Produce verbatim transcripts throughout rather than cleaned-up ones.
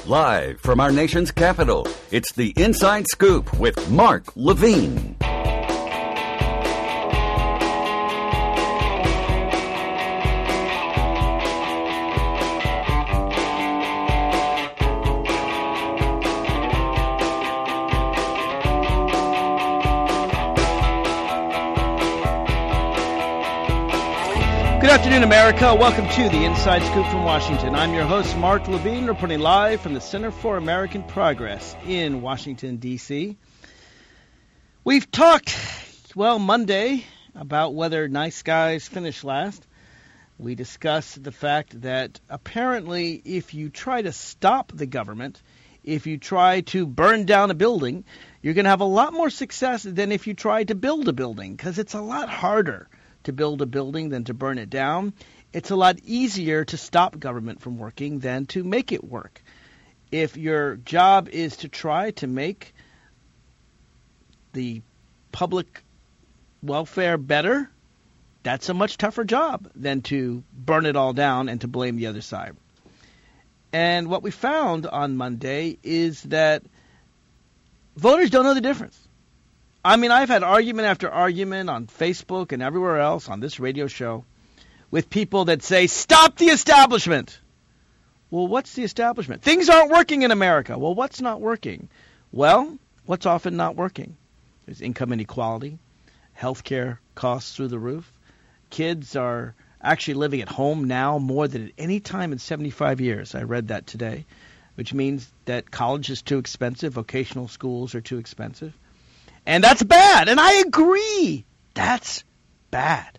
Live from our nation's capital, it's the Inside Scoop with Mark Levine. Good afternoon, America. Welcome to the Inside Scoop from Washington. I'm your host, Mark Levine, reporting live from the Center for American Progress in Washington, D C We've talked, well, Monday about whether nice guys finish last. We discussed the fact that apparently if you try to stop the government, if you try to burn down a building, you're going to have a lot more success than if you try to build a building, because it's a lot harder to build a building than to burn it down. It's a lot easier to stop government from working than to make it work. If your job is to try to make the public welfare better, that's a much tougher job than to burn it all down and to blame the other side. And what we found on Monday is that voters don't know the difference. I mean, I've had argument after argument on Facebook and everywhere else on this radio show with people that say, stop the establishment. Well, what's the establishment? Things aren't working in America. Well, what's not working? Well, what's often not working? There's income inequality, healthcare costs through the roof. Kids are actually living at home now more than at any time in seventy-five years. I read that today, which means that college is too expensive, vocational schools are too expensive. And that's bad. And I agree. That's bad.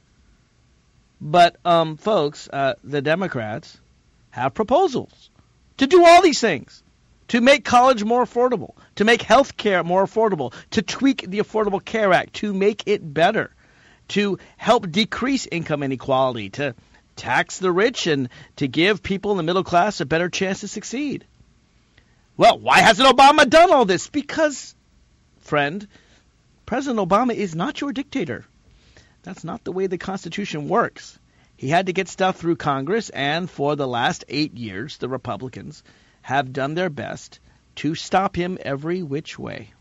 But, um, folks, uh, the Democrats have proposals to do all these things, to make college more affordable, to make health care more affordable, to tweak the Affordable Care Act, to make it better, to help decrease income inequality, to tax the rich, and to give people in the middle class a better chance to succeed. Well, why hasn't Obama done all this? Because, friend, President Obama is not your dictator. That's not the way the Constitution works. He had to get stuff through Congress, and for the last eight years, the Republicans have done their best to stop him every which way.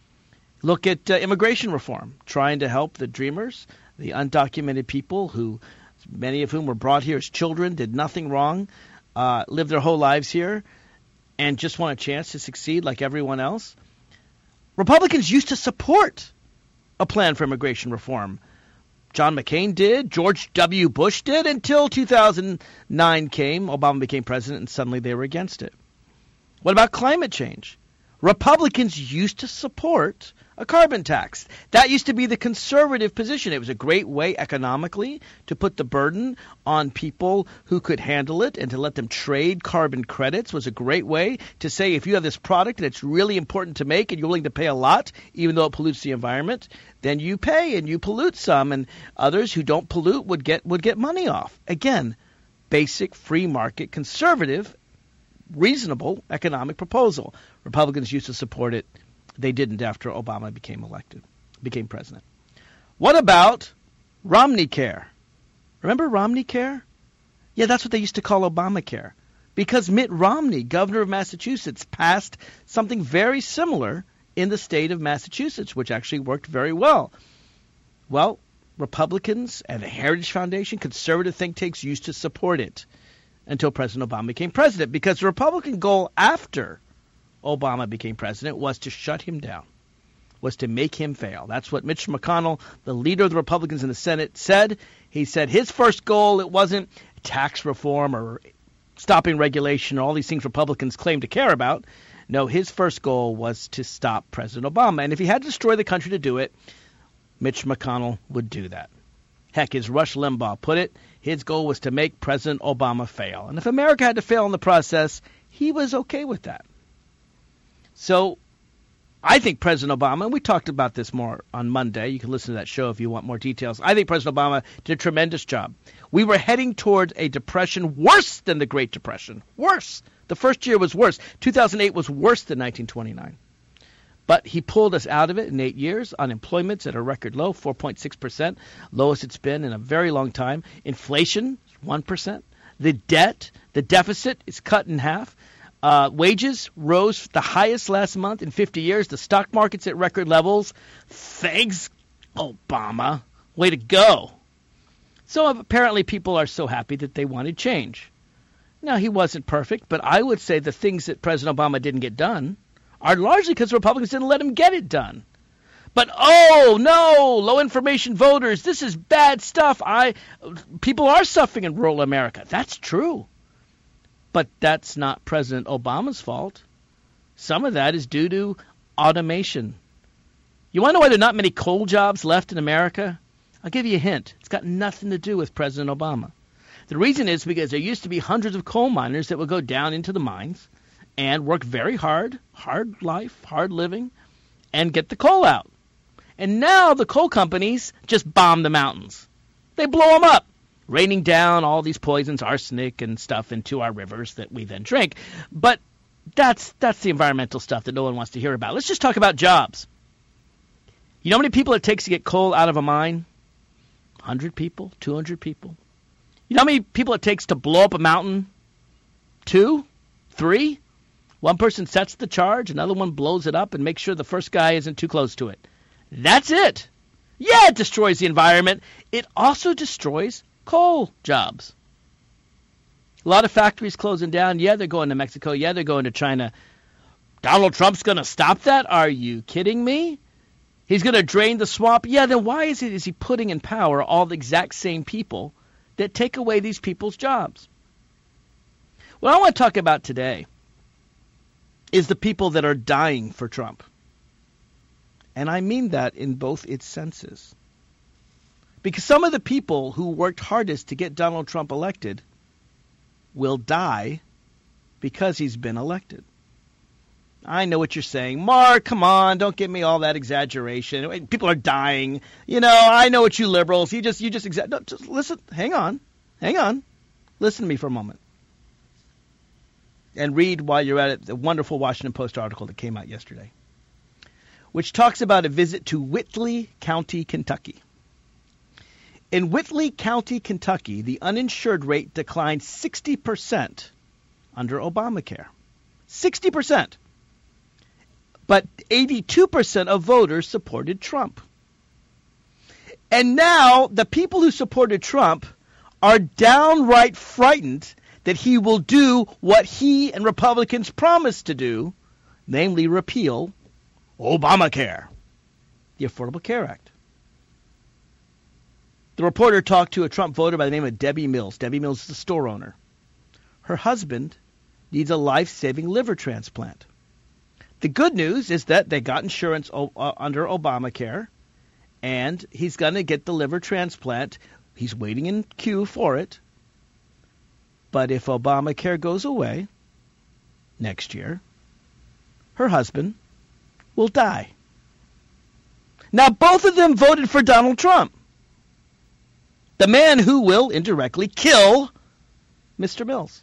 Look at uh, immigration reform, trying to help the dreamers, the undocumented people who, many of whom were brought here as children, did nothing wrong, uh, lived their whole lives here, and just want a chance to succeed like everyone else. Republicans used to support a plan for immigration reform. John McCain did, George W. Bush did, until two thousand nine came. Obama became president, and suddenly they were against it. What about climate change? Republicans used to support a carbon tax. That used to be the conservative position. It was a great way economically to put the burden on people who could handle it, and to let them trade carbon credits was a great way to say, if you have this product that's really important to make and you're willing to pay a lot, even though it pollutes the environment, then you pay and you pollute some, and others who don't pollute would get would get money off. Again, basic free market, conservative, reasonable economic proposal. Republicans used to support it. They didn't after Obama became elected, became president. What about Romney Care? Remember Romney Care? Yeah, that's what they used to call Obamacare, because Mitt Romney, governor of Massachusetts, passed something very similar in the state of Massachusetts, which actually worked very well. Well, Republicans and the Heritage Foundation, conservative think tanks, used to support it until President Obama became president, because the Republican goal after Obama became president was to shut him down, was to make him fail. That's what Mitch McConnell, the leader of the Republicans in the Senate, said. He said his first goal, it wasn't tax reform or stopping regulation or all these things Republicans claim to care about. No, his first goal was to stop President Obama. And if he had to destroy the country to do it, Mitch McConnell would do that. Heck, as Rush Limbaugh put it, his goal was to make President Obama fail. And if America had to fail in the process, he was okay with that. So I think President Obama, and we talked about this more on Monday. You can listen to that show if you want more details. I think President Obama did a tremendous job. We were heading toward a depression worse than the Great Depression. Worse. The first year was worse. two thousand eight was worse than nineteen twenty-nine. But he pulled us out of it in eight years. Unemployment's at a record low, four point six percent, lowest it's been in a very long time. Inflation, one percent. The debt, the deficit is cut in half. Uh, wages rose the highest last month in fifty years. The stock market's at record levels. Thanks, Obama. Way to go. So apparently people are so happy that they wanted change. Now, he wasn't perfect, but I would say the things that President Obama didn't get done are largely because Republicans didn't let him get it done. But, oh, no, low information voters, this is bad stuff. I people are suffering in rural America. That's true. But that's not President Obama's fault. Some of that is due to automation. You want to know why there are not many coal jobs left in America? I'll give you a hint. It's got nothing to do with President Obama. The reason is because there used to be hundreds of coal miners that would go down into the mines and work very hard, hard life, hard living, and get the coal out. And now the coal companies just bomb the mountains. They blow them up, raining down all these poisons, arsenic and stuff into our rivers that we then drink. But that's that's the environmental stuff that no one wants to hear about. Let's just talk about jobs. You know how many people it takes to get coal out of a mine? one hundred people, two hundred people. You know how many people it takes to blow up a mountain? Two? Three? One person sets the charge, another one blows it up and makes sure the first guy isn't too close to it. That's it. Yeah, it destroys the environment. It also destroys coal jobs. A lot of factories closing down. Yeah, they're going to Mexico. Yeah, they're going to China. Donald Trump's going to stop that? Are you kidding me? He's going to drain the swamp? Yeah, then why is it is he putting in power all the exact same people that take away these people's jobs? What I want to talk about today is the people that are dying for Trump. And I mean that in both its senses. Because some of the people who worked hardest to get Donald Trump elected will die because he's been elected. I know what you're saying. Mark, come on, don't give me all that exaggeration. People are dying. You know, I know what you liberals. You just, you just, exa- no, just listen. Hang on. Hang on. Listen to me for a moment. And read while you're at it the wonderful Washington Post article that came out yesterday, which talks about a visit to Whitley County, Kentucky. In Whitley County, Kentucky, the uninsured rate declined sixty percent under Obamacare. sixty percent. But eighty-two percent of voters supported Trump. And now the people who supported Trump are downright frightened that he will do what he and Republicans promised to do, namely repeal Obamacare, the Affordable Care Act. The reporter talked to a Trump voter by the name of Debbie Mills. Debbie Mills is the store owner. Her husband needs a life-saving liver transplant. The good news is that they got insurance o- uh, under Obamacare, and he's going to get the liver transplant. He's waiting in queue for it. But if Obamacare goes away next year, her husband will die. Now, both of them voted for Donald Trump, the man who will indirectly kill Mister Mills.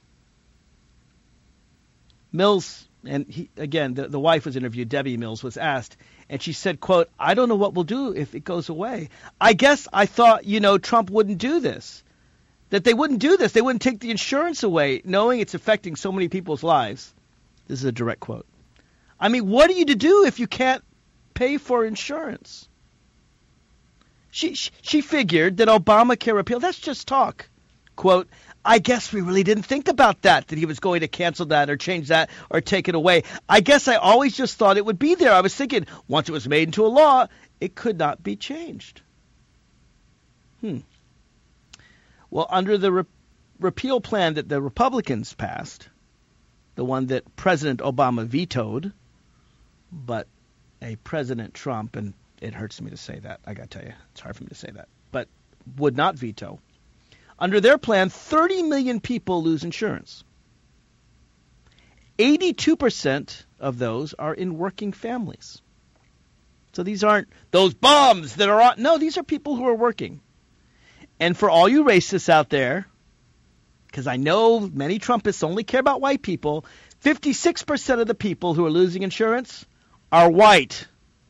Mills, and he, again, the, the wife was interviewed, Debbie Mills, was asked, and she said, quote, I don't know what we'll do if it goes away. I guess I thought, you know, Trump wouldn't do this, that they wouldn't do this. They wouldn't take the insurance away, knowing it's affecting so many people's lives. This is a direct quote. I mean, what are you to do if you can't pay for insurance? She, she, she figured that Obamacare repeal, that's just talk. Quote, I guess we really didn't think about that, that he was going to cancel that or change that or take it away. I guess I always just thought it would be there. I was thinking once it was made into a law, it could not be changed. Hmm. Well, under the re- repeal plan that the Republicans passed, the one that President Obama vetoed, but a President Trump, and it hurts me to say that, I got to tell you, it's hard for me to say that, but would not veto. Under their plan, thirty million people lose insurance. eighty-two percent of those are in working families. So these aren't those bums that are on. No, these are people who are working. And for all you racists out there, because I know many Trumpists only care about white people, fifty-six percent of the people who are losing insurance are white.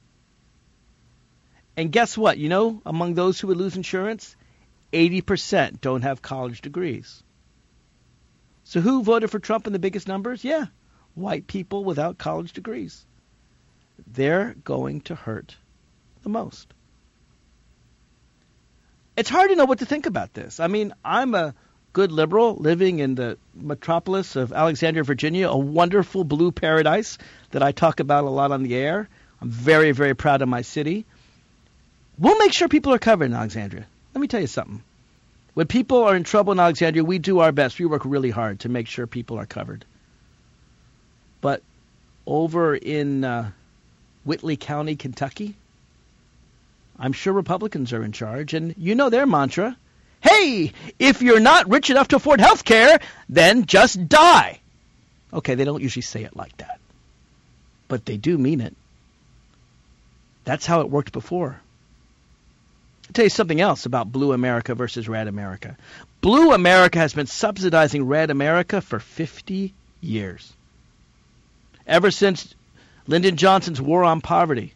And guess what? You know, among those who would lose insurance, eighty percent don't have college degrees. So who voted for Trump in the biggest numbers? Yeah, white people without college degrees. They're going to hurt the most. It's hard to know what to think about this. I mean, I'm a good liberal living in the metropolis of Alexandria, Virginia, a wonderful blue paradise that I talk about a lot on the air. I'm very, very proud of my city. We'll make sure people are covered in Alexandria. Let me tell you something. When people are in trouble in Alexandria, we do our best. We work really hard to make sure people are covered. But over in uh, Whitley County, Kentucky, I'm sure Republicans are in charge, and you know their mantra. Hey, if you're not rich enough to afford health care, then just die. Okay, they don't usually say it like that, but they do mean it. That's how it worked before. I'll tell you something else about Blue America versus Red America. Blue America has been subsidizing Red America for fifty years. Ever since Lyndon Johnson's war on poverty.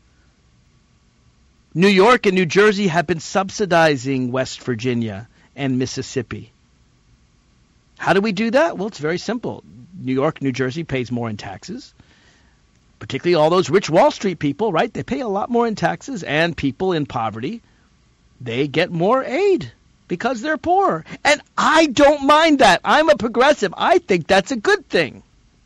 New York and New Jersey have been subsidizing West Virginia and Mississippi. How do we do that? Well, it's very simple. New York, New Jersey pays more in taxes. Particularly all those rich Wall Street people, right? They pay a lot more in taxes, and people in poverty, they get more aid because they're poor. And I don't mind that. I'm a progressive. I think that's a good thing.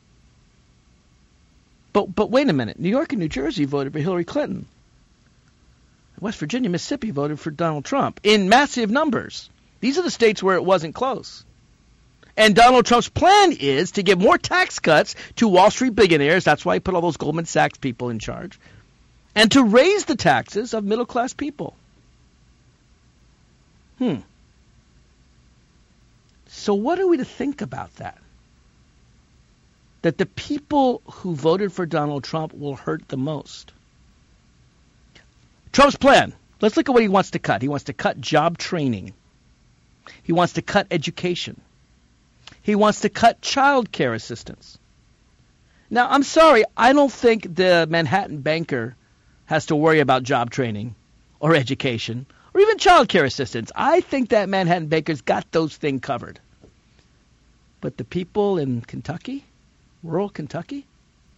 But but wait a minute. New York and New Jersey voted for Hillary Clinton. West Virginia, Mississippi voted for Donald Trump in massive numbers. These are the states where it wasn't close. And Donald Trump's plan is to give more tax cuts to Wall Street billionaires. That's why he put all those Goldman Sachs people in charge. And to raise the taxes of middle-class people. Hmm. So what are we to think about that? That the people who voted for Donald Trump will hurt the most. Trump's plan. Let's look at what he wants to cut. He wants to cut job training. He wants to cut education. He wants to cut child care assistance. Now, I'm sorry, I don't think the Manhattan banker has to worry about job training or education or even child care assistance. I think that Manhattan banker's got those things covered. But the people in Kentucky, rural Kentucky,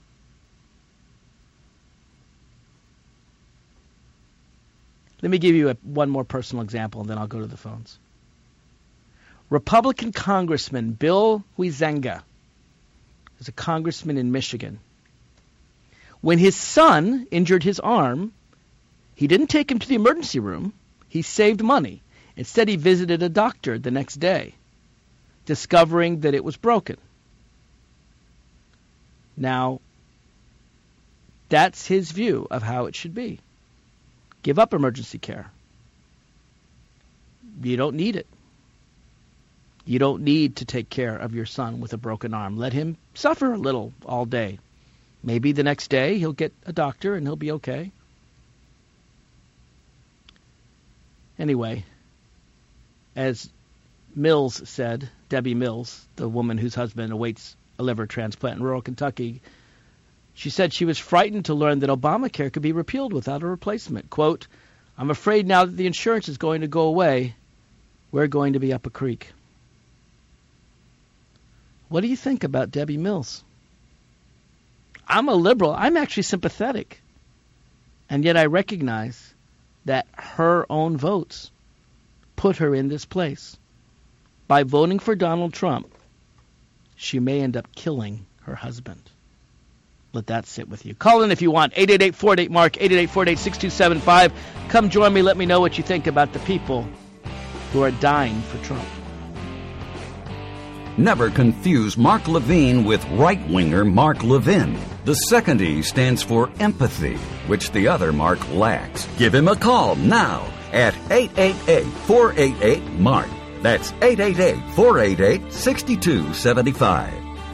let me give you a, one more personal example, and then I'll go to the phones. Republican Congressman Bill Huizenga is a congressman in Michigan. When his son injured his arm, he didn't take him to the emergency room. He saved money. Instead, he visited a doctor the next day, discovering that it was broken. Now, that's his view of how it should be. Give up emergency care. You don't need it. You don't need to take care of your son with a broken arm. Let him suffer a little all day. Maybe the next day he'll get a doctor and he'll be okay. Anyway, as Mills said, Debbie Mills, the woman whose husband awaits a liver transplant in rural Kentucky, she said she was frightened to learn that Obamacare could be repealed without a replacement. Quote, I'm afraid now that the insurance is going to go away, we're going to be up a creek. What do you think about Debbie Mills? I'm a liberal. I'm actually sympathetic. And yet I recognize that her own votes put her in this place. By voting for Donald Trump, she may end up killing her husband. Let that sit with you. Call in if you want. eight eight eight, four eight eight, MARK, eight eight eight, four eight eight, six two seven five. Come join me. Let me know what you think about the people who are dying for Trump. Never confuse Mark Levine with right-winger Mark Levin. The second E stands for empathy, which the other Mark lacks. Give him a call now at eight eight eight, four eight eight, MARK. That's eight eight eight, four eight eight, six two seven five.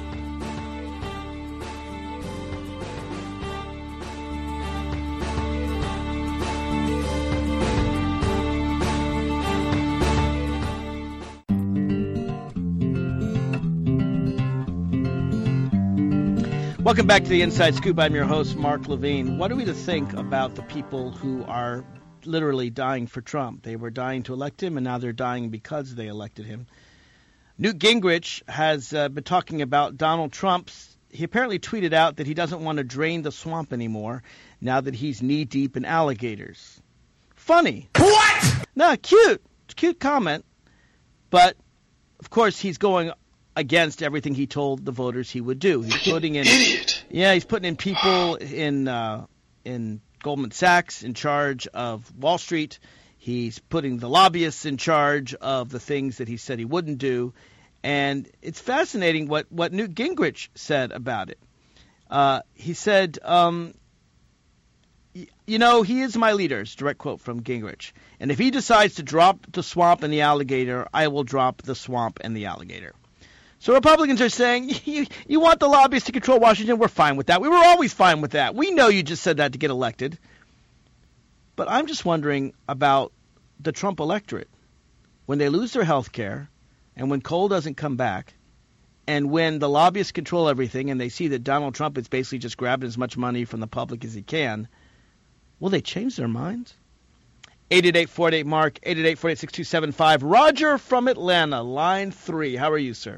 Welcome back to the Inside Scoop. I'm your host, Mark Levine. What are we to think about the people who are literally dying for Trump? They were dying to elect him, and now they're dying because they elected him. Newt Gingrich has uh, been talking about Donald Trump's he apparently tweeted out that he doesn't want to drain the swamp anymore now that he's knee-deep in alligators. Funny. What? No, cute. Cute comment. But, of course, he's going against everything he told the voters he would do. He's putting in, Idiot. Yeah, he's putting in people in uh, in Goldman Sachs in charge of Wall Street. He's putting the lobbyists in charge of the things that he said he wouldn't do. And it's fascinating what, what Newt Gingrich said about it. Uh, he said, um, you know, he is my leader. It's a direct quote from Gingrich. And if he decides to drop the swamp and the alligator, I will drop the swamp and the alligator. So Republicans are saying, you, you want the lobbyists to control Washington? We're fine with that. We were always fine with that. We know you just said that to get elected. But I'm just wondering about the Trump electorate. When they lose their health care, and when coal doesn't come back, and when the lobbyists control everything and they see that Donald Trump is basically just grabbing as much money from the public as he can, will they change their minds? eight eight eight, four eight eight, MARK, eight eight eight, four eight six, two seven five. Roger from Atlanta, line three. How are you, sir?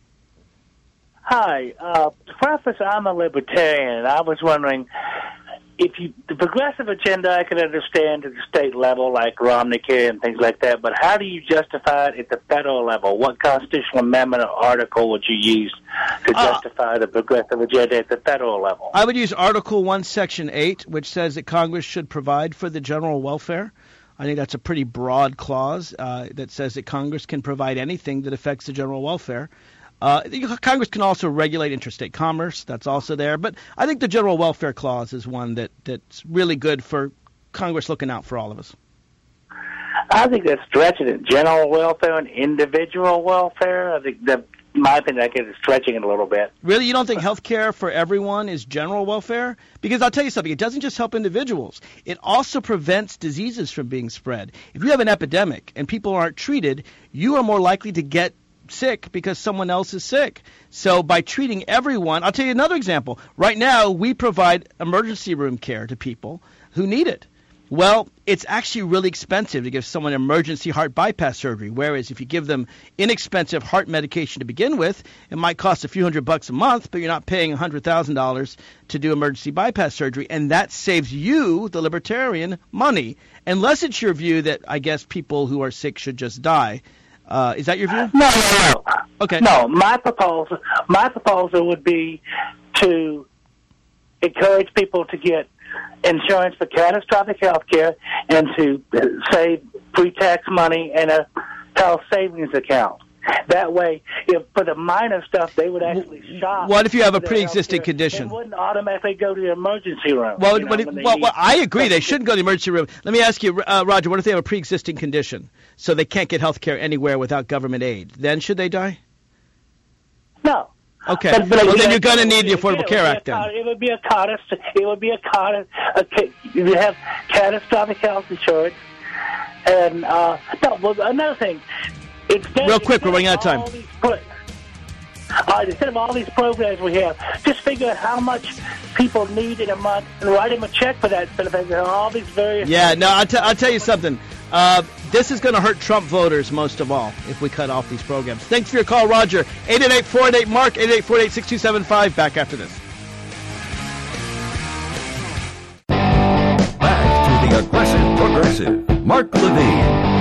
Hi. Uh, to preface, I'm a libertarian, and I was wondering if you the progressive agenda I could understand at the state level, like Romneycare and things like that, but how do you justify it at the federal level? What constitutional amendment or article would you use to Uh, justify the progressive agenda at the federal level? I would use Article one, Section eight, which says that Congress should provide for the general welfare. I think that's a pretty broad clause uh, that says that Congress can provide anything that affects the general welfare. Uh, Congress can also regulate interstate commerce. That's also there. But I think the general welfare clause is one that, that's really good for Congress looking out for all of us. I think that's stretching it. General welfare and individual welfare, I think that, in my opinion, I think it's stretching it a little bit. Really? You don't think health care for everyone is general welfare? Because I'll tell you something, it doesn't just help individuals. It also prevents diseases from being spread. If you have an epidemic and people aren't treated, you are more likely to get sick because someone else is sick. So by treating everyone, I'll tell you another example. Right now, we provide emergency room care to people who need it. Well, it's actually really expensive to give someone emergency heart bypass surgery, whereas if you give them inexpensive heart medication to begin with, it might cost a few hundred bucks a month, but you're not paying one hundred thousand dollars to do emergency bypass surgery, and that saves you, the libertarian, money, unless it's your view that I guess people who are sick should just die. Uh, is that your view? No, no, no. Okay. No, my proposal, my proposal would be to encourage people to get insurance for catastrophic health care and to save pre-tax money in a health savings account. That way, if for the minor stuff, they would actually shop. What if you have a for their pre-existing healthcare. condition? They wouldn't automatically go to the emergency room. Well, you know, what if, when they well, need- well, I agree. They shouldn't go to the emergency room. Let me ask you, uh, Roger, what if they have a pre-existing condition so they can't get health care anywhere without government aid? Then should they die? No. Okay. But- but Well, then it- you're going to need the it- Affordable it Care would Act be a then. cat- It would be a catast- It would be a cat- a ca- You have catastrophic health insurance, and uh, no. Well, another thing. Instead, Real quick, we're running out of time. all these pro- all right, instead of all these programs we have, just figure out how much people need in a month and write them a check for that instead of all these various. Yeah, no, I'll, t- I'll tell you something. Uh, this is going to hurt Trump voters most of all if we cut off these programs. Thanks for your call, Roger. eight eight eight, four eight eight, MARK, eight eight eight, four eight eight, six two seven five. Back after this. Back to the aggressive progressive, Mark Levine.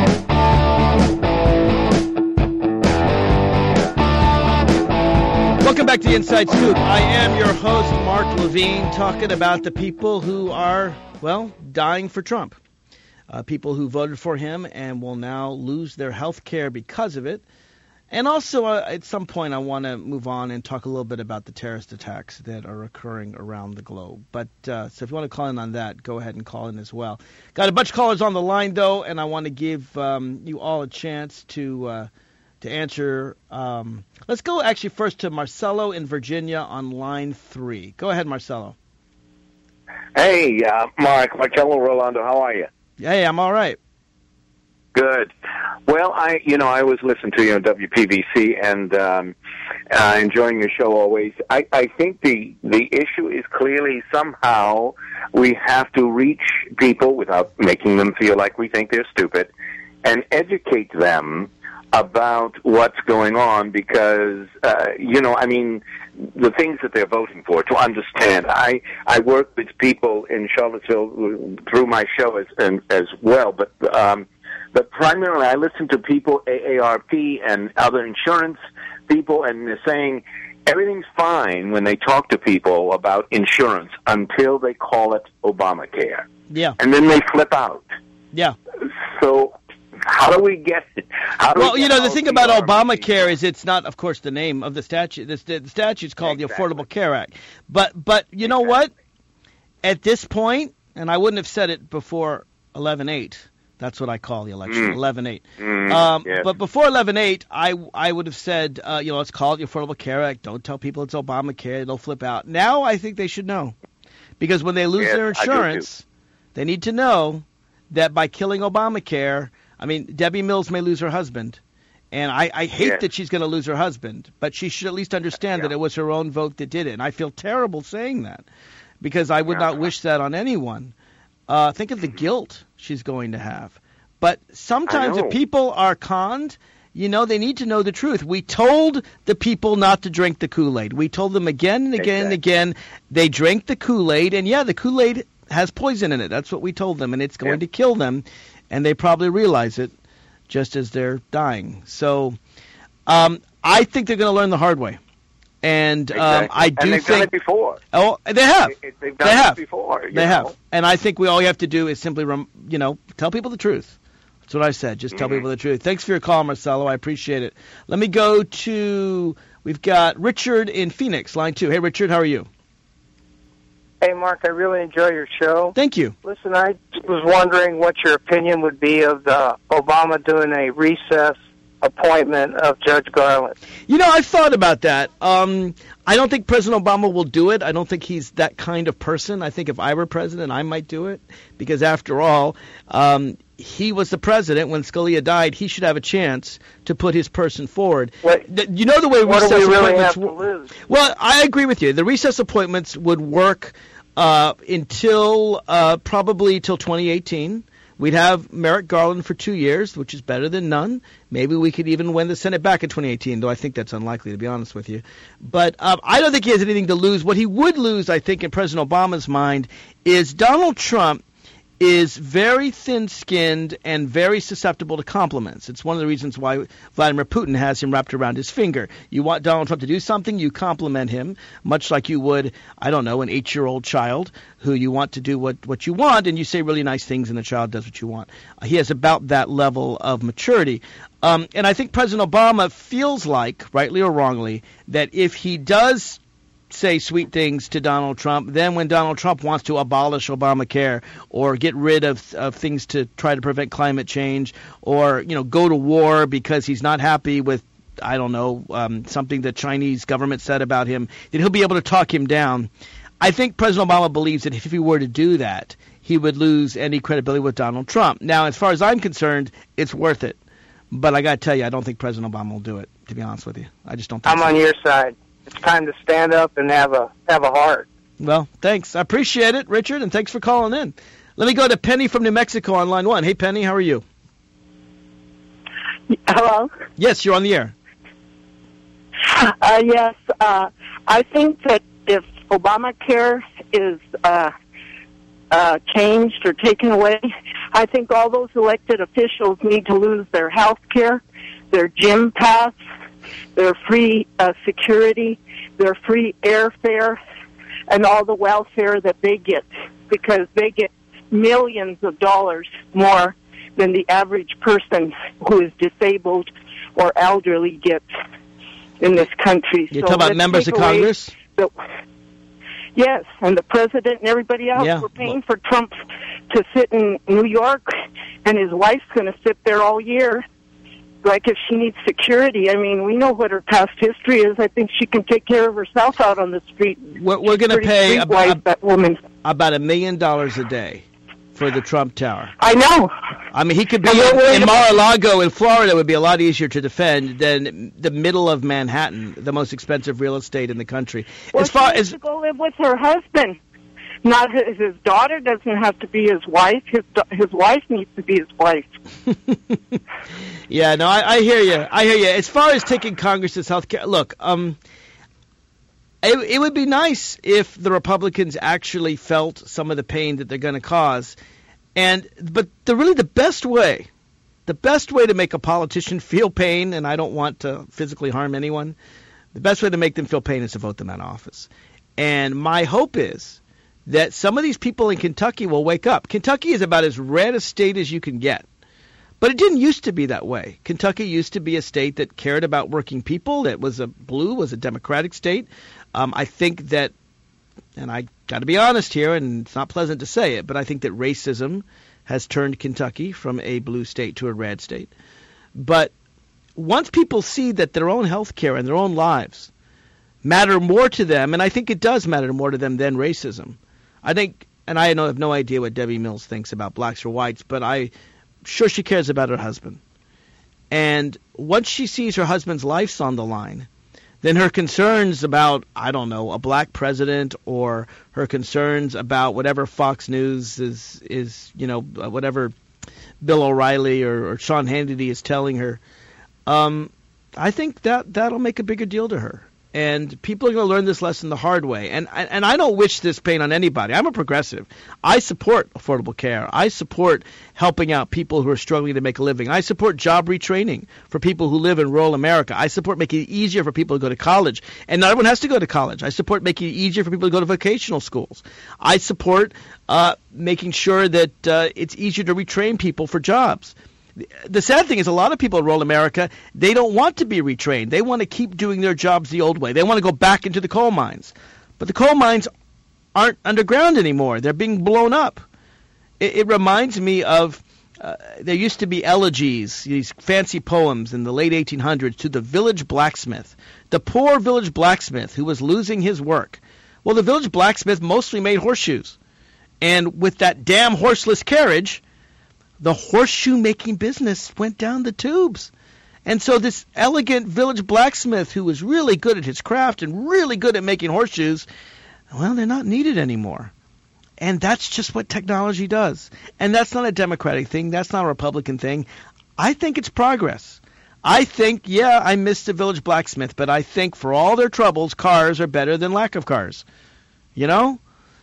Welcome back to the Inside Scoop. I am your host, Mark Levine, talking about the people who are, well, dying for Trump. Uh, people who voted for him and will now lose their health care because of it. And also, uh, at some point, I want to move on and talk a little bit about the terrorist attacks that are occurring around the globe. But uh, so if you want to call in on that, go ahead and call in as well. Got a bunch of callers on the line, though, and I want to give um, you all a chance to uh, to answer. Um, let's go actually first to Marcelo in Virginia on line three. Go ahead, Marcelo. Hey, uh, Mark, Marcello Rolando, how are you? Hey, I'm all right. Good. Well, I, you know, I always listen to you on W P V C and um, uh, enjoying your show always. I, I think the the issue is clearly somehow we have to reach people without making them feel like we think they're stupid and educate them about what's going on because, uh, you know, I mean, the things that they're voting for, to understand. I, I work with people in Charlottesville through my show as, and, as well, but, um, but primarily I listen to people, A A R P and other insurance people, and they're saying everything's fine when they talk to people about insurance until they call it Obamacare. Yeah. And then they flip out. Yeah. So how do we get how do Well, we get you know, the thing about Obamacare Obamacare is it's not, of course, the name of the statute. The, the statute's called exactly. the Affordable Care Act. But, but you know exactly. what? At this point, and I wouldn't have said it before eleven eight. That's what I call the election, mm. eleven eight. Mm, um, yes. But before eleven eight, I, I would have said, uh, you know, let's call it the Affordable Care Act. Don't tell people it's Obamacare. They'll flip out. Now I think they should know. Because when they lose yes, their insurance, they need to know that by killing Obamacare, I mean, Debbie Mills may lose her husband. And I, I hate yes. that she's going to lose her husband. But she should at least understand yeah. that it was her own vote that did it. And I feel terrible saying that. Because I would yeah. not wish that on anyone. Uh, think of the guilt she's going to have. But sometimes if people are conned, you know, they need to know the truth. We told the people not to drink the Kool-Aid. We told them again and again exactly. and again. They drank the Kool-Aid, and yeah, the Kool-Aid has poison in it. That's what we told them, and it's going yeah. to kill them. And they probably realize it just as they're dying. So um, I think they're going to learn the hard way. And um, exactly. I do and they've think done it before. Oh, they have. They, they've done they it have. before. You they know? have. And I think we all you have to do is simply, you know, tell people the truth. That's what I said. Just tell mm-hmm. people the truth. Thanks for your call, Marcelo. I appreciate it. Let me go to, we've got Richard in Phoenix, line two. Hey, Richard, how are you? Hey, Mark, I really enjoy your show. Thank you. Listen, I was wondering what your opinion would be of the Obama doing a recess appointment of Judge Garland. You know, I've thought about that. Um, I don't think President Obama will do it. I don't think he's that kind of person. I think if I were president, I might do it. Because after all, um, he was the president when Scalia died. He should have a chance to put his person forward. What, you know the way what recess do we really appointments have to lose? Well, I agree with you. The recess appointments would work uh, until uh, probably till twenty eighteen. We'd have Merrick Garland for two years, which is better than none. Maybe we could even win the Senate back in twenty eighteen, though I think that's unlikely, to be honest with you. But um, I don't think he has anything to lose. What he would lose, I think, in President Obama's mind, is Donald Trump is very thin-skinned and very susceptible to compliments. It's one of the reasons why Vladimir Putin has him wrapped around his finger. You want Donald Trump to do something, you compliment him, much like you would, I don't know, an eight-year-old child who you want to do what, what you want, and you say really nice things, and the child does what you want. Uh, he has about that level of maturity. Um, and I think President Obama feels like, rightly or wrongly, that if he does say sweet things to Donald Trump, then when Donald Trump wants to abolish Obamacare or get rid of, of things to try to prevent climate change or, you know, go to war because he's not happy with, I don't know, um, something the Chinese government said about him, that he'll be able to talk him down. I think President Obama believes that if he were to do that, he would lose any credibility with Donald Trump. Now, as far as I'm concerned, it's worth it. But I got to tell you, I don't think President Obama will do it, to be honest with you. I just don't think I'm so. on your side. It's time to stand up and have a have a heart. Well, thanks. I appreciate it, Richard, and thanks for calling in. Let me go to Penny from New Mexico on line one. Hey, Penny, how are you? Hello? Yes, you're on the air. Uh, yes, uh, I think that if Obamacare is uh, uh, changed or taken away, I think all those elected officials need to lose their health care, their gym pass, their free uh, security, their free airfare, and all the welfare that they get, because they get millions of dollars more than the average person who is disabled or elderly gets in this country. You're so talking about members of Congress? The, yes, and the president and everybody else. Yeah. We're paying for Trump to sit in New York, and his wife's going to sit there all year. Like if she needs security, I mean, we know what her past history is. I think she can take care of herself out on the street. We're, we're going to pay about, that woman. about a million dollars a day for the Trump Tower. I know. I mean, he could be in, in Mar-a-Lago in Florida. It would be a lot easier to defend than the middle of Manhattan, the most expensive real estate in the country. Well, as far she needs as to go live with her husband. Not his, his daughter doesn't have to be his wife. His his wife needs to be his wife. Yeah, no, I, I hear you. I hear you. As far as taking Congress's health care, look, um, it, it would be nice if the Republicans actually felt some of the pain that they're going to cause. And but the really the best way, the best way to make a politician feel pain, and I don't want to physically harm anyone, the best way to make them feel pain is to vote them out of office. And my hope is that some of these people in Kentucky will wake up. Kentucky is about as red a state as you can get. But it didn't used to be that way. Kentucky used to be a state that cared about working people. It was a blue, was a Democratic state. Um, I think that, and I got to be honest here, and it's not pleasant to say it, but I think that racism has turned Kentucky from a blue state to a red state. But once people see that their own health care and their own lives matter more to them, and I think it does matter more to them than racism. I think, and I have no idea what Debbie Mills thinks about blacks or whites, but I sure she cares about her husband. And once she sees her husband's life's on the line, then her concerns about, I don't know, a black president, or her concerns about whatever Fox News is, is you know, whatever Bill O'Reilly or, or Sean Hannity is telling her, um, I think that that'll make a bigger deal to her. And people are going to learn this lesson the hard way. And and I don't wish this pain on anybody. I'm a progressive. I support affordable care. I support helping out people who are struggling to make a living. I support job retraining for people who live in rural America. I support making it easier for people to go to college. And not everyone has to go to college. I support making it easier for people to go to vocational schools. I support uh, making sure that uh, it's easier to retrain people for jobs. The sad thing is a lot of people in rural America, they don't want to be retrained. They want to keep doing their jobs the old way. They want to go back into the coal mines. But the coal mines aren't underground anymore. They're being blown up. It, it reminds me of uh, there used to be elegies, these fancy poems in the late eighteen hundreds to the village blacksmith, the poor village blacksmith who was losing his work. Well, the village blacksmith mostly made horseshoes. And with that damn horseless carriage, the horseshoe-making business went down the tubes. And so this elegant village blacksmith who was really good at his craft and really good at making horseshoes, well, they're not needed anymore. And that's just what technology does. And that's not a Democratic thing. That's not a Republican thing. I think it's progress. I think, yeah, I missed the village blacksmith, but I think for all their troubles, cars are better than lack of cars. You know?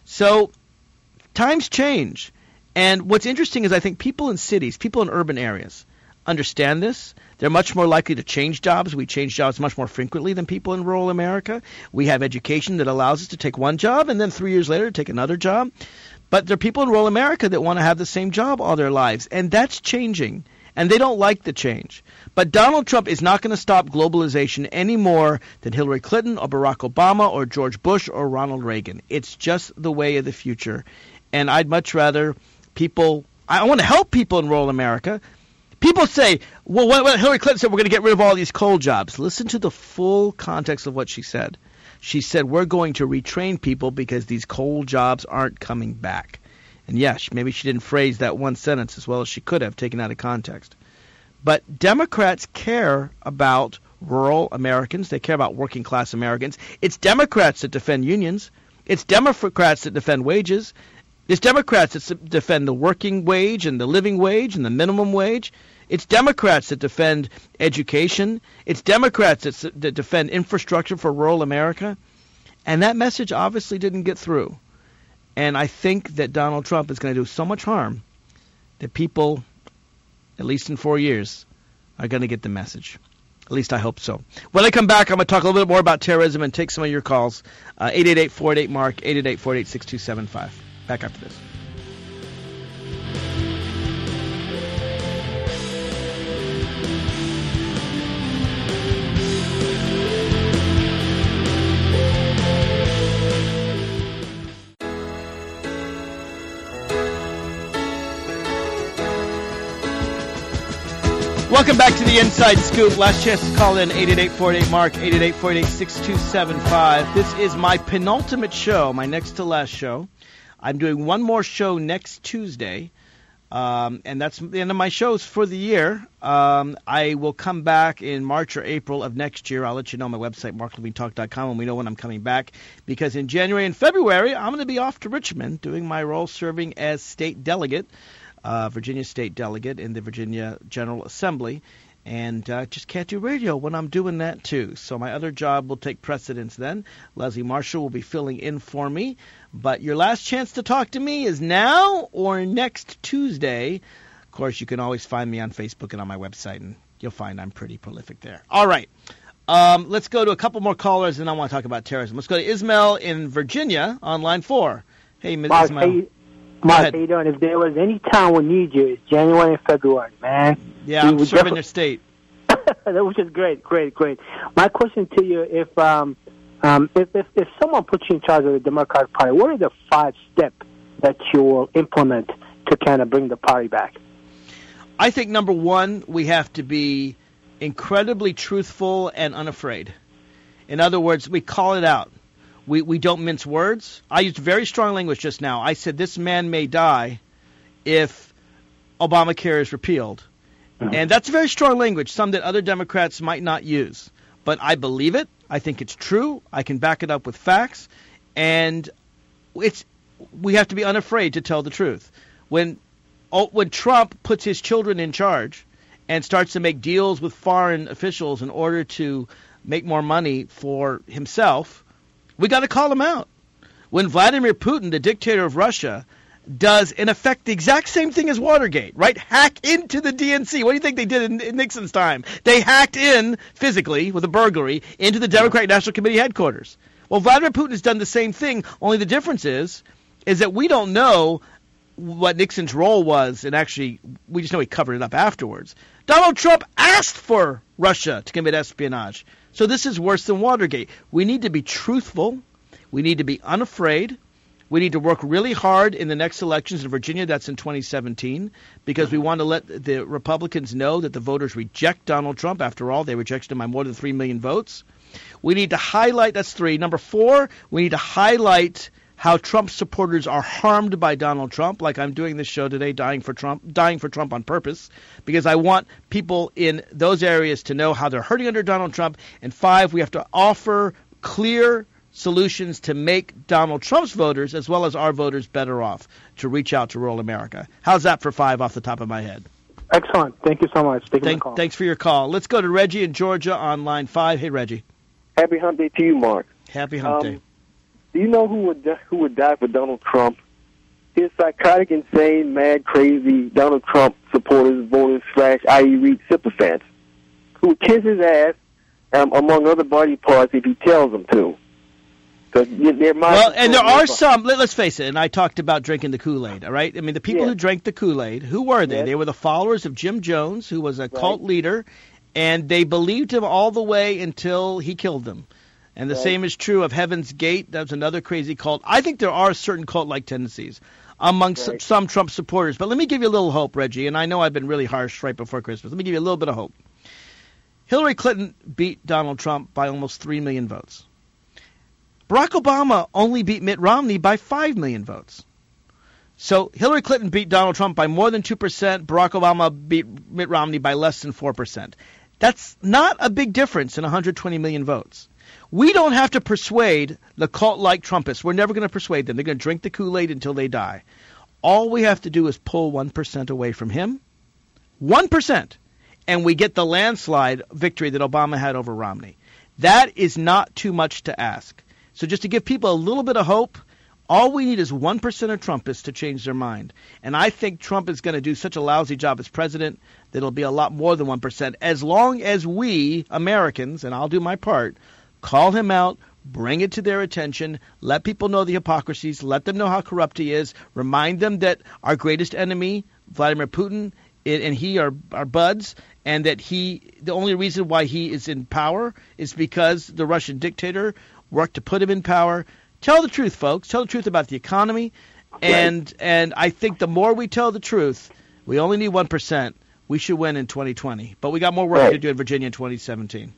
So times change. And what's interesting is I think people in cities, people in urban areas, understand this. They're much more likely to change jobs. We change jobs much more frequently than people in rural America. We have education that allows us to take one job and then three years later take another job. But there are people in rural America that want to have the same job all their lives, and that's changing. And they don't like the change. But Donald Trump is not going to stop globalization any more than Hillary Clinton or Barack Obama or George Bush or Ronald Reagan. It's just the way of the future. And I'd much rather people – I want to help people in rural America. People say, well, what, what Hillary Clinton said, we're going to get rid of all these coal jobs. Listen to the full context of what she said. She said, we're going to retrain people because these coal jobs aren't coming back. And yes, maybe she didn't phrase that one sentence as well as she could have, taken out of context. But Democrats care about rural Americans. They care about working class Americans. It's Democrats that defend unions. It's Democrats that defend wages. It's Democrats that defend the working wage and the living wage and the minimum wage. It's Democrats that defend education. It's Democrats that, that defend infrastructure for rural America. And that message obviously didn't get through. And I think that Donald Trump is going to do so much harm that people, at least in four years, are going to get the message. At least I hope so. When I come back, I'm going to talk a little bit more about terrorism and take some of your calls. Uh, eight eight eight, four eight eight, M A R K, eight eight eight, four eight eight, six two seven five. Back after this. Welcome back to the Inside Scoop. Last chance to call in, eight eight eight, four eight eight, M A R K, eight eight eight, four eight eight, six two seven five. This is my penultimate show, my next to last show. I'm doing one more show next Tuesday. Um, and that's the end of my shows for the year. Um, I will come back in March or April of next year. I'll let you know on my website, mark levine talk dot com, when we know when I'm coming back. Because in January and February, I'm going to be off to Richmond doing my role serving as state delegate, uh, Virginia state delegate in the Virginia General Assembly. And uh, just can't do radio when I'm doing that, too. So my other job will take precedence then. Leslie Marshall will be filling in for me. But your last chance to talk to me is now or next Tuesday. Of course, you can always find me on Facebook and on my website, and you'll find I'm pretty prolific there. All right. Um, let's go to a couple more callers, and I want to talk about terrorism. Let's go to Ismail in Virginia on line four. Hey, Miz Mark, Ismail. Hey, Mark, how you doing? If there was any time we need you, it's January and February, man. Yeah, I'm serving your state. Which is great, great, great. My question to you, if um, um, if, if if someone puts you in charge of the Democratic Party, what are the five steps that you will implement to kind of bring the party back? I think, number one, we have to be incredibly truthful and unafraid. In other words, we call it out. We we don't mince words. I used very strong language just now. I said this man may die if Obamacare is repealed. And that's very strong language, some that other Democrats might not use. But I believe it. I think it's true. I can back it up with facts. And it's we have to be unafraid to tell the truth. When oh, when Trump puts his children in charge and starts to make deals with foreign officials in order to make more money for himself, we got to call him out. When Vladimir Putin, the dictator of Russia, does, in effect, the exact same thing as Watergate, right? Hack into the D N C. What do you think they did in, in Nixon's time? They hacked in, physically, with a burglary, into the Democratic National Committee headquarters. Well, Vladimir Putin has done the same thing, only the difference is, is that we don't know what Nixon's role was, and actually, we just know he covered it up afterwards. Donald Trump asked for Russia to commit espionage. So this is worse than Watergate. We need to be truthful. We need to be unafraid. We need to work really hard in the next elections in Virginia. That's in twenty seventeen, because we want to let the Republicans know that the voters reject Donald Trump. After all, they rejected him by more than three million votes. We need to highlight – that's three. Number four, we need to highlight how Trump supporters are harmed by Donald Trump, like I'm doing this show today, dying for Trump, dying for Trump on purpose, because I want people in those areas to know how they're hurting under Donald Trump. And five, we have to offer clear – solutions to make Donald Trump's voters, as well as our voters, better off to reach out to rural America. How's that for five off the top of my head? Excellent. Thank you so much. Thank, Thank, call. Thanks for your call. Let's go to Reggie in Georgia on line five. Hey, Reggie. Happy hump day to you, Mark. Happy hump um, day. Do you know who would di- who would die for Donald Trump? His psychotic, insane, mad, crazy Donald Trump supporters, voters, slash I E Reid sycophants, who would kiss his ass, um, among other body parts, if he tells them to. Well, and there are some, let, let's face it, and I talked about drinking the Kool-Aid, all right? I mean, the people yes. who drank the Kool-Aid, who were they? Yes. They were the followers of Jim Jones, who was a right. cult leader, and they believed him all the way until he killed them. And the right. same is true of Heaven's Gate. That was another crazy cult. I think there are certain cult-like tendencies among right. some, some Trump supporters. But let me give you a little hope, Reggie, and I know I've been really harsh right before Christmas. Let me give you a little bit of hope. Hillary Clinton beat Donald Trump by almost three million votes. Barack Obama only beat Mitt Romney by five million votes. So Hillary Clinton beat Donald Trump by more than two percent. Barack Obama beat Mitt Romney by less than four percent. That's not a big difference in one hundred twenty million votes. We don't have to persuade the cult-like Trumpists. We're never going to persuade them. They're going to drink the Kool-Aid until they die. All we have to do is pull one percent away from him. one percent. And we get the landslide victory that Obama had over Romney. That is not too much to ask. So just to give people a little bit of hope, all we need is one percent of Trumpists to change their mind. And I think Trump is going to do such a lousy job as president that it'll be a lot more than one percent, as long as we, Americans, and I'll do my part, call him out, bring it to their attention, let people know the hypocrisies, let them know how corrupt he is, remind them that our greatest enemy, Vladimir Putin, and he are, are buds, and that he, the only reason why he is in power is because the Russian dictator worked to put him in power. Tell the truth, folks. Tell the truth about the economy. And right. and I think the more we tell the truth, we only need one percent. We should win in twenty twenty. But we got more work right. to do in Virginia in twenty seventeen.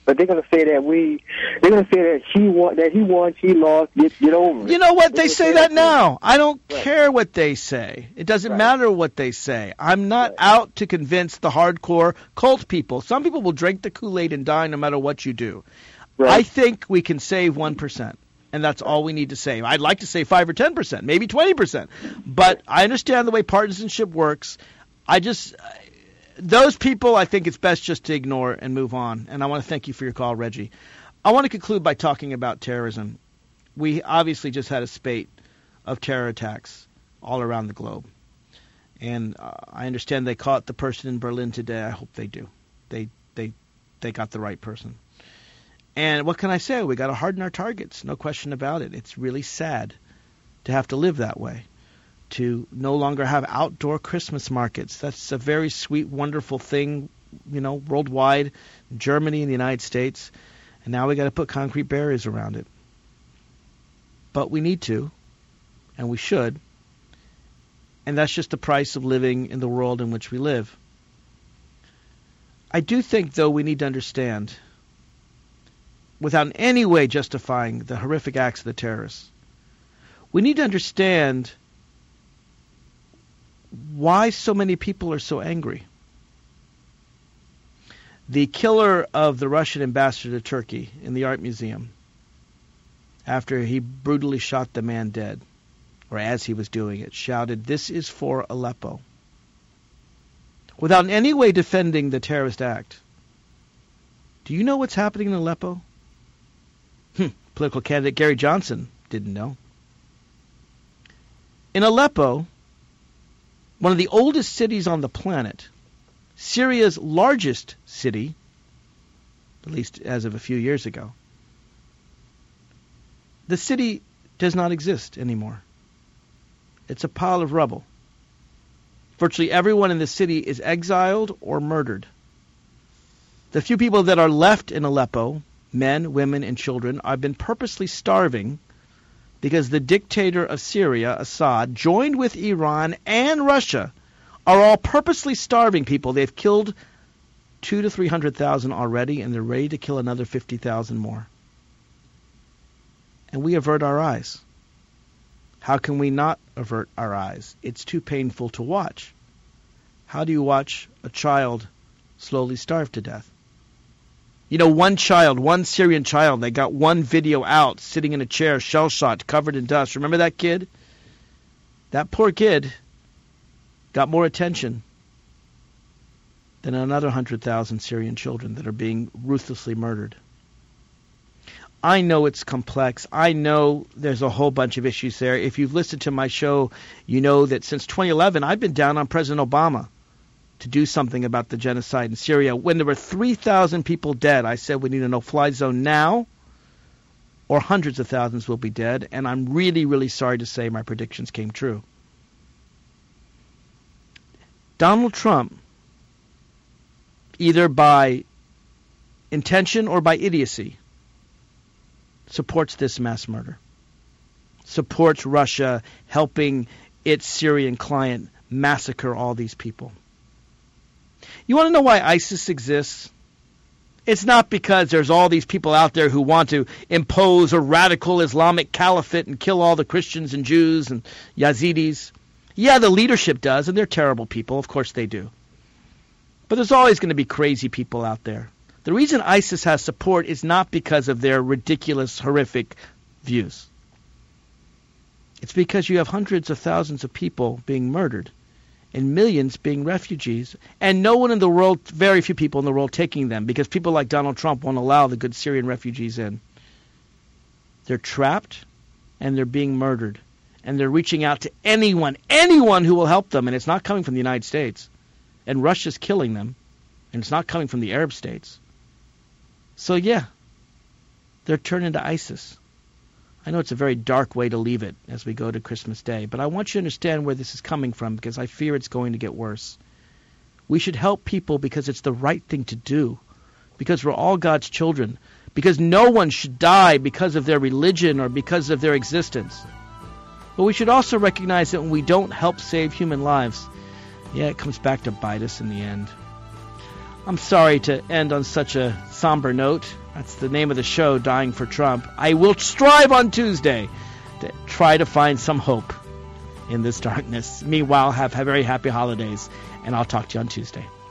But they're gonna say that we, they're gonna say that she won, that he won, she lost. Get get over it. You know what? They say that now. I don't Right. care what they say. It doesn't Right. matter what they say. I'm not Right. out to convince the hardcore cult people. Some people will drink the Kool-Aid and die no matter what you do. Right. I think we can save one percent. And that's all we need to save. I'd like to save five or ten percent, maybe twenty percent. But I understand the way partisanship works. I just, those people, I think it's best just to ignore and move on. And I want to thank you for your call, Reggie. I want to conclude by talking about terrorism. We obviously just had a spate of terror attacks all around the globe. And uh, I understand they caught the person in Berlin today. I hope they do. They, they, they got the right person. And what can I say? We got to harden our targets, no question about it. It's really sad to have to live that way, to no longer have outdoor Christmas markets. That's a very sweet, wonderful thing, you know, worldwide, in Germany and the United States. And now we got to put concrete barriers around it. But we need to, and we should. And that's just the price of living in the world in which we live. I do think, though, we need to understand, without in any way justifying the horrific acts of the terrorists, we need to understand why so many people are so angry. The killer of the Russian ambassador to Turkey in the Art Museum, after he brutally shot the man dead, or as he was doing it, shouted, "This is for Aleppo," without in any way defending the terrorist act. Do you know what's happening in Aleppo? Hmm, political candidate Gary Johnson didn't know. In Aleppo, one of the oldest cities on the planet, Syria's largest city, at least as of a few years ago, the city does not exist anymore. It's a pile of rubble. Virtually everyone in the city is exiled or murdered. The few people that are left in Aleppo, men, women, and children, have been purposely starving because the dictator of Syria, Assad, joined with Iran and Russia, are all purposely starving people. They've killed two to three hundred thousand already, and they're ready to kill another fifty thousand more. And we avert our eyes. How can we not avert our eyes? It's too painful to watch. How do you watch a child slowly starve to death? You know, one child, one Syrian child, they got one video out, sitting in a chair, shell-shot, covered in dust. Remember that kid? That poor kid got more attention than another one hundred thousand Syrian children that are being ruthlessly murdered. I know it's complex. I know there's a whole bunch of issues there. If you've listened to my show, you know that since twenty eleven, I've been down on President Obama to do something about the genocide in Syria. When there were three thousand people dead, I said we need a no-fly zone now, or hundreds of thousands will be dead. And I'm really, really sorry to say my predictions came true. Donald Trump, either by intention or by idiocy, supports this mass murder, supports Russia helping its Syrian client massacre all these people. You want to know why ISIS exists? It's not because there's all these people out there who want to impose a radical Islamic caliphate and kill all the Christians and Jews and Yazidis. Yeah, the leadership does, and they're terrible people. Of course they do. But there's always going to be crazy people out there. The reason ISIS has support is not because of their ridiculous, horrific views. It's because you have hundreds of thousands of people being murdered and millions being refugees, and no one in the world, very few people in the world taking them, because people like Donald Trump won't allow the good Syrian refugees in. They're trapped, and they're being murdered, and they're reaching out to anyone, anyone who will help them, and it's not coming from the United States. And Russia's killing them, and it's not coming from the Arab states. So yeah, they're turned into ISIS. I know it's a very dark way to leave it as we go to Christmas Day, but I want you to understand where this is coming from, because I fear it's going to get worse. We should help people because it's the right thing to do, because we're all God's children, because no one should die because of their religion or because of their existence. But we should also recognize that when we don't help save human lives, yeah, it comes back to bite us in the end. I'm sorry to end on such a somber note. That's the name of the show, Dying for Trump. I will strive on Tuesday to try to find some hope in this darkness. Meanwhile, have, have very happy holidays, and I'll talk to you on Tuesday.